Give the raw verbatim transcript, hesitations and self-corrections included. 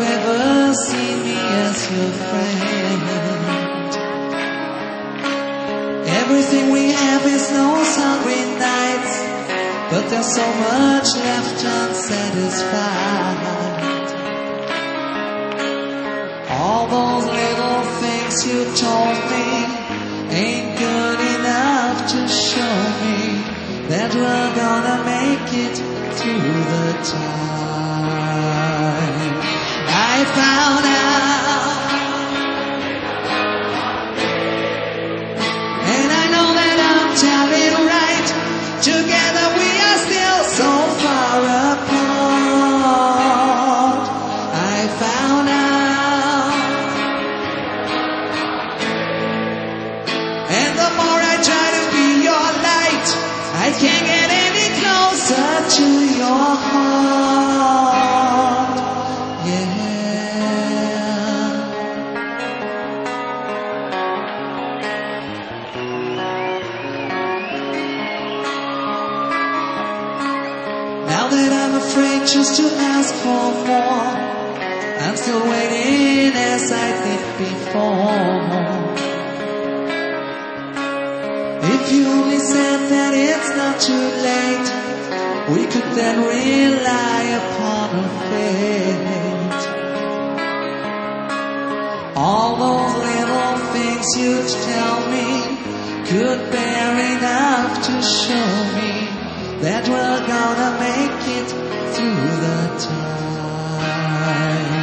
ever seen me as your friend. Everything we have is those hungry nights, but there's so much left unsatisfied. All those little things you told me ain't good enough to show me that we're gonna make it through the time. I found out, and I know that I'm telling right. Together we are still so far apart. I found out, and the more I try to be your light, I can't get any closer to your heart. Yeah. Now that I'm afraid just to ask for more, I'm still waiting as I did before. If you only said that it's not too late, we could then rely upon a fate. All those little things you'd tell me could bear enough to show me that we're gonna make it through the time.